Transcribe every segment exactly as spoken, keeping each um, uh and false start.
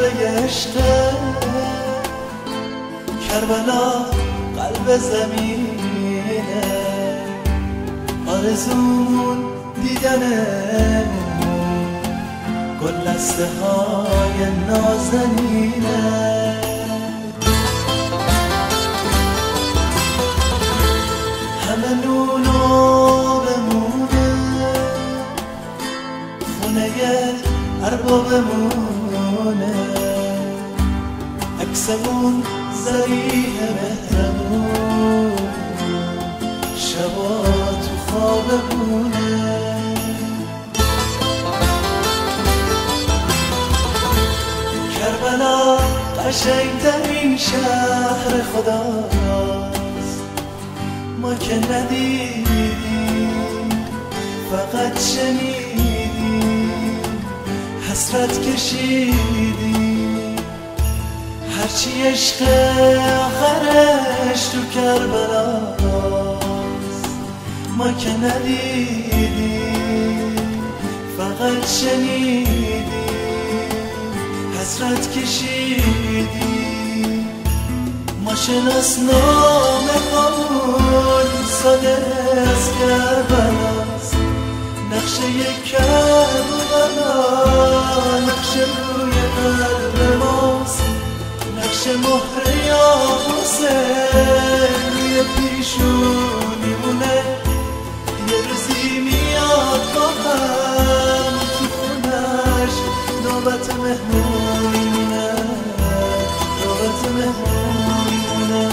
کعبه عشقه، کربلا قلب زمینه، آرزومون دیدنه گلدسته های نازنینه. همه نونو بمونه خونه اربابمونه، عکسمون ضریح مهرمون شبا تو خوابمونه. کربلا قشنگترین شهر خداست، ما که ندیدیم فقط شنیدیم، حسرت کشیدیم، هرچی عشق آخرش تو کربلاست، ما که ندیدیم فقط شنیدیم، حسرت کشیدیم. ما شناسنامه همون ساده از کربلاست، نقشه کربلا نقشه روی قلب ماست، نقشه مهر یا حسین روی پیشونیمونه. یه روزی میاد با هم تو خونش نوبت مهمون میمونه، نوبت مهمون میمونه.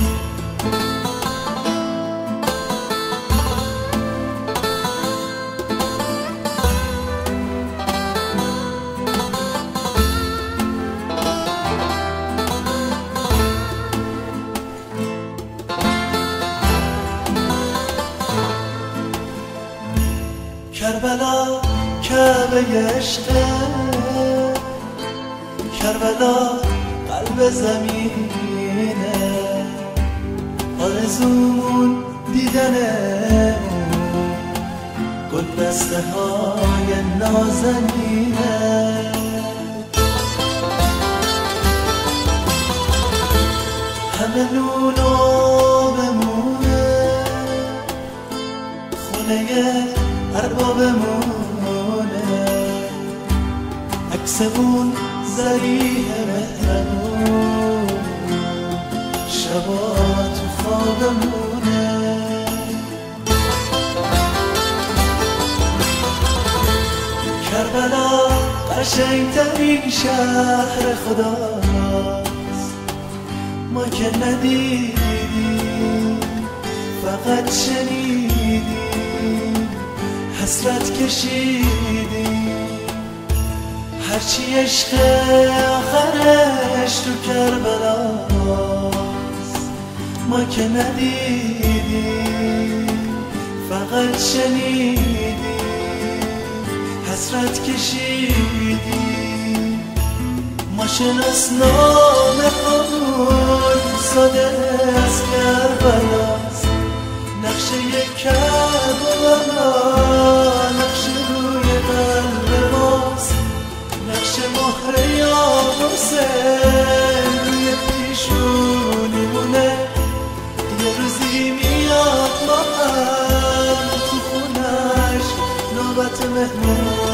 کربلا کعبه عشقه، کربلا قلب زمینه، آرزومون دیدنه گلدسته های نازنینه. همه نونو بمونه خونه اربابمونه، عکسمون ضریح مهرمون شبا تو خوابمونه. کربلا قشنگترین شهر خداست، ما که ندیدیم فقط شنیدیم، حسرت کشیدیم، هرچی عشق آخرش تو کربلاست، ما که ندیدیم فقط شنیدیم، حسرت کشیدیم. ما شناسنامه همون ساده از کربلاست، نقشه کربلا نقشه روی قلب ماست، نقشه مهر یا حسین روی پیشونیمونه. یه روزی میاد ما هم تو خونش نوبت مهمون